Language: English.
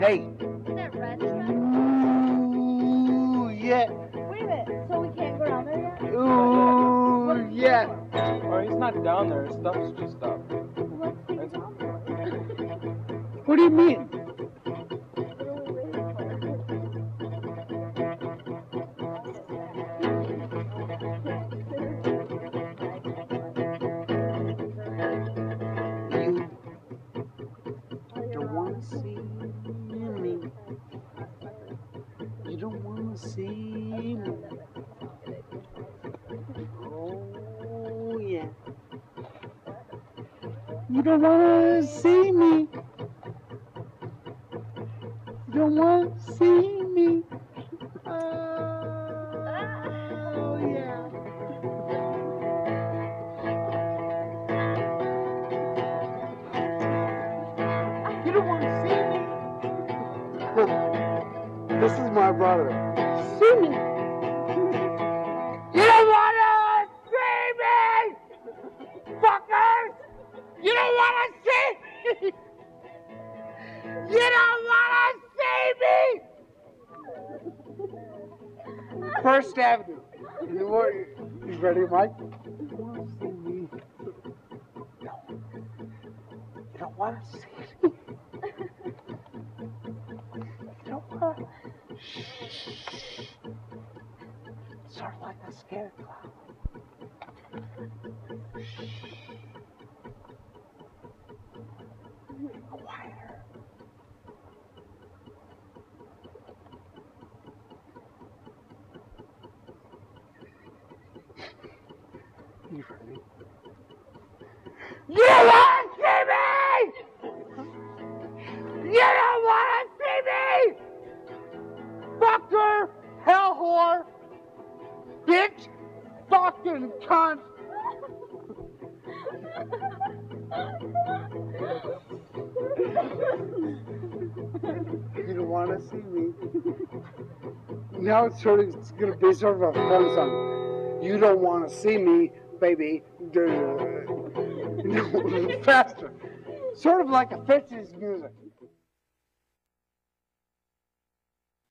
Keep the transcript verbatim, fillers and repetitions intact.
Hey. Is that red stuff? Ooh, yeah. Wait a minute, so we can't go down there yet? Ooh, yeah. Or he's not down there, stuff's just up. Let's take it down there. What do you mean? What are we waiting You don't want to see me. You don't want to see me. Oh, yeah. You don't want to see me. You don't want to see me. Oh, yeah. You don't want to see me. This is my brother. See me. You don't want to see me, fuckers. You don't want to see me. You don't want to see me. First Avenue. You want, you ready, Mike? You want to see me? No. You don't want to see me. You don't want to. Shh. Sort of like a scared clown. Shh. Quieter. You ready? You want to see me? You don't want to see me? Fucker, hell whore, bitch, fucking cunt. You don't want to see me. Now it's sort of, it's going to be sort of a fun song. You don't want to see me, baby. No, faster. Sort of like a fifties music.